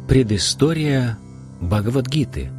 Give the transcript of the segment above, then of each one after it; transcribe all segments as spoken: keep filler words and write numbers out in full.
Предыстория Бхагавад-гиты.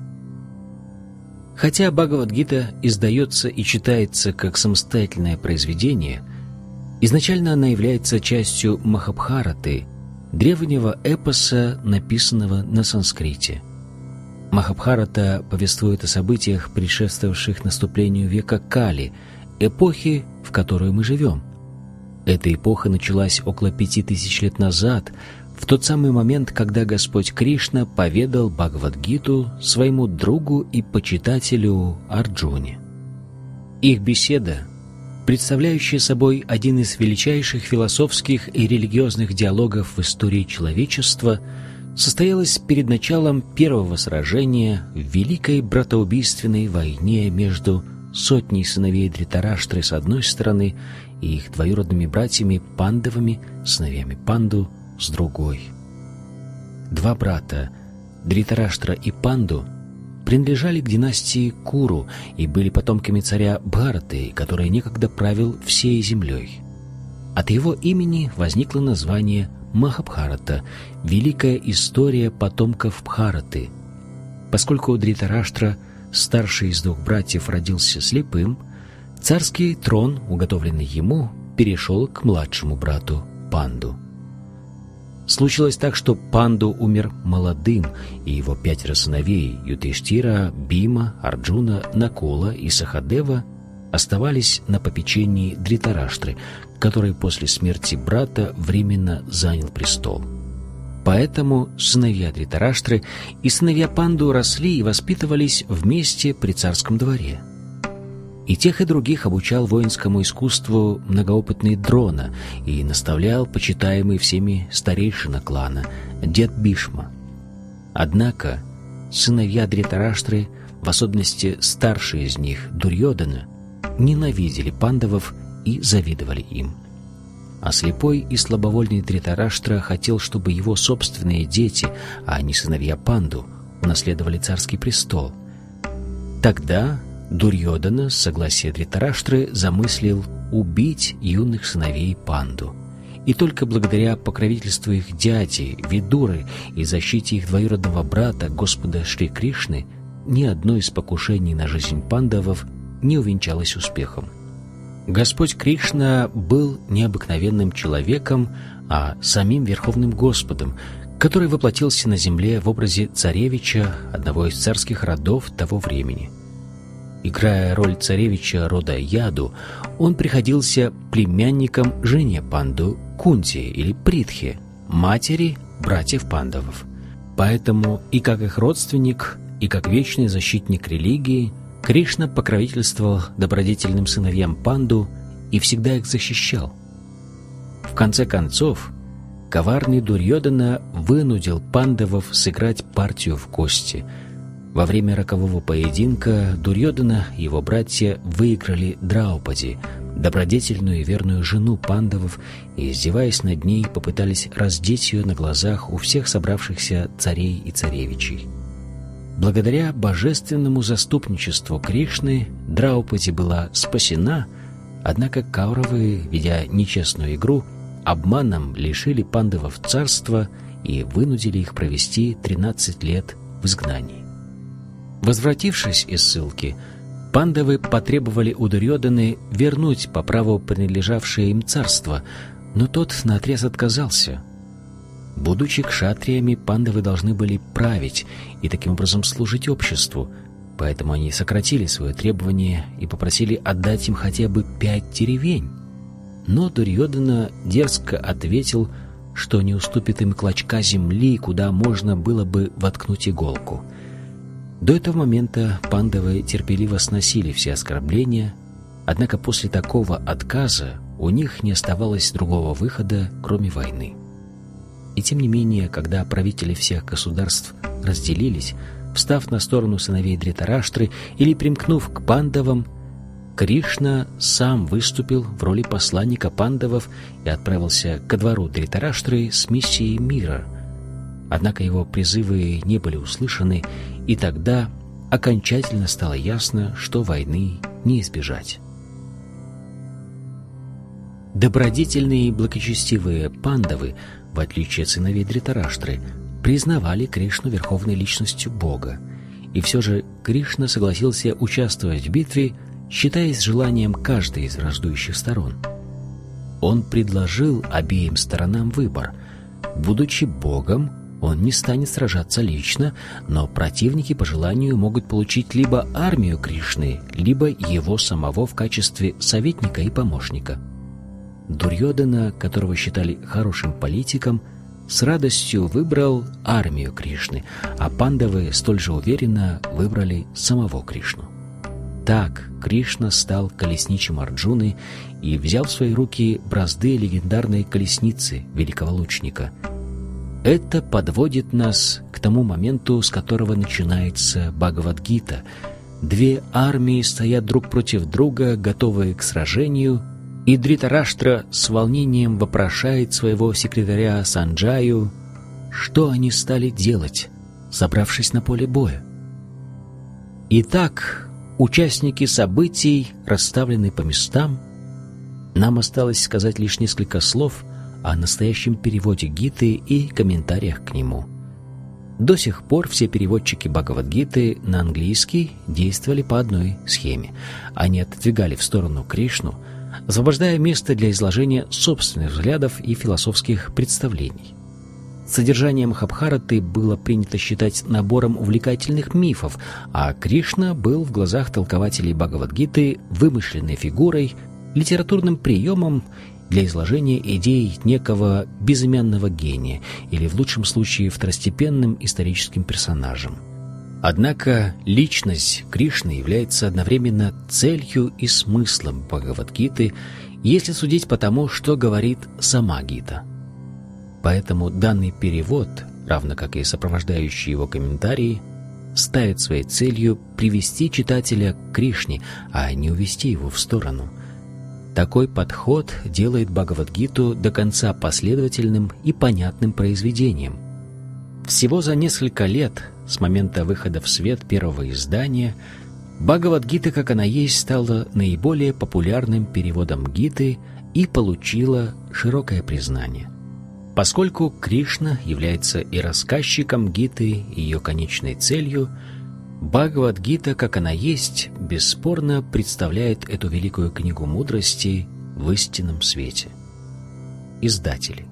Хотя Бхагавад-гита издается и читается как самостоятельное произведение, изначально она является частью Махабхараты, древнего эпоса, написанного на санскрите. Махабхарата повествует о событиях, предшествовавших наступлению века Кали, эпохи, в которой мы живем. Эта эпоха началась около пяти тысяч лет назад, в тот самый момент, когда Господь Кришна поведал Бхагавад-гиту своему другу и почитателю Арджуне. Их беседа, представляющая собой один из величайших философских и религиозных диалогов в истории человечества, состоялась перед началом первого сражения в великой братоубийственной войне между сотней сыновей Дритараштры с одной стороны и их двоюродными братьями Пандавами, сыновьями Панду, с другой. Два брата, Дритараштра и Панду, принадлежали к династии Куру и были потомками царя Бхараты, который некогда правил всей землей. От его имени возникло название Махабхарата, великая история потомков Бхараты. Поскольку Дритараштра, старший из двух братьев, родился слепым, царский трон, уготовленный ему, перешел к младшему брату Панду. Случилось так, что Панду умер молодым, и его пятеро сыновей Юдхиштира, Бима, Арджуна, Накула и Сахадева оставались на попечении Дритараштры, который после смерти брата временно занял престол. Поэтому сыновья Дритараштры и сыновья Панду росли и воспитывались вместе при царском дворе. И тех, и других обучал воинскому искусству многоопытный Дрона и наставлял почитаемый всеми старейшина клана, дед Бишма. Однако сыновья Дритараштры, в особенности старший из них, Дурьодана, ненавидели пандавов и завидовали им. А слепой и слабовольный Дритараштра хотел, чтобы его собственные дети, а не сыновья Панду, унаследовали царский престол. Тогда Дурьодана с согласия Дритараштры замыслил убить юных сыновей Панду. И только благодаря покровительству их дяди, Видуры, и защите их двоюродного брата, Господа Шри Кришны, ни одно из покушений на жизнь пандавов не увенчалось успехом. Господь Кришна был необыкновенным человеком, а самим Верховным Господом, который воплотился на земле в образе царевича, одного из царских родов того времени. Играя роль царевича рода Яду, он приходился племянником жене Панду Кунти или Притхи, матери братьев Пандавов. Поэтому и как их родственник, и как вечный защитник религии Кришна покровительствовал добродетельным сыновьям Панду и всегда их защищал. В конце концов, коварный Дурьодана вынудил пандавов сыграть партию в кости. Во время рокового поединка Дурьодана и его братья выиграли Драупади, добродетельную и верную жену пандавов, и, издеваясь над ней, попытались раздеть ее на глазах у всех собравшихся царей и царевичей. Благодаря божественному заступничеству Кришны Драупади была спасена, однако Кауравы, ведя нечестную игру, обманом лишили пандавов царства и вынудили их провести тринадцать лет в изгнании. Возвратившись из ссылки, пандавы потребовали у Дурьоданы вернуть по праву принадлежавшее им царство, но тот наотрез отказался. Будучи кшатриями, пандавы должны были править и таким образом служить обществу, поэтому они сократили свое требование и попросили отдать им хотя бы пять деревень. Но Дурьодана дерзко ответил, что не уступит им клочка земли, куда можно было бы воткнуть иголку. До этого момента пандавы терпеливо сносили все оскорбления, однако после такого отказа у них не оставалось другого выхода, кроме войны. И тем не менее, когда правители всех государств разделились, встав на сторону сыновей Дритараштры или примкнув к пандавам, Кришна сам выступил в роли посланника пандавов и отправился ко двору Дритараштры с миссией мира. Однако его призывы не были услышаны, и тогда окончательно стало ясно, что войны не избежать. Добродетельные и благочестивые пандавы, в отличие от сыновей Дритараштры, признавали Кришну верховной личностью Бога. И все же Кришна согласился участвовать в битве, считаясь желанием каждой из враждующих сторон. Он предложил обеим сторонам выбор. Будучи Богом, он не станет сражаться лично, но противники по желанию могут получить либо армию Кришны, либо его самого в качестве советника и помощника. Дурьодана, которого считали хорошим политиком, с радостью выбрал армию Кришны, а пандавы столь же уверенно выбрали самого Кришну. Так Кришна стал колесничем Арджуны и взял в свои руки бразды легендарной колесницы великого лучника. Это подводит нас к тому моменту, с которого начинается Бхагавад-гита. Две армии стоят друг против друга, готовые к сражению, и Дритараштра с волнением вопрошает своего секретаря Санджаю, что они стали делать, собравшись на поле боя. Итак, участники событий расставлены по местам. Нам осталось сказать лишь несколько слов о настоящем переводе Гиты и комментариях к нему. До сих пор все переводчики Бхагавад-гиты на английский действовали по одной схеме. Они отодвигали в сторону Кришну, освобождая место для изложения собственных взглядов и философских представлений. Содержание Махабхараты было принято считать набором увлекательных мифов, а Кришна был в глазах толкователей Бхагавад-гиты вымышленной фигурой, литературным приемом для изложения идей некого безымянного гения или, в лучшем случае, второстепенным историческим персонажем. Однако личность Кришны является одновременно целью и смыслом Бхагавад-гиты, если судить по тому, что говорит сама Гита. Поэтому данный перевод, равно как и сопровождающие его комментарии, ставит своей целью привести читателя к Кришне, а не увести его в сторону. Такой подход делает Бхагавад-гиту до конца последовательным и понятным произведением. Всего за несколько лет с момента выхода в свет первого издания Бхагавад-гита, как она есть, стала наиболее популярным переводом Гиты и получила широкое признание. Поскольку Кришна является и рассказчиком Гиты, и ее конечной целью, Бхагавад-гита, как она есть, бесспорно представляет эту великую книгу мудрости в истинном свете. Издатели.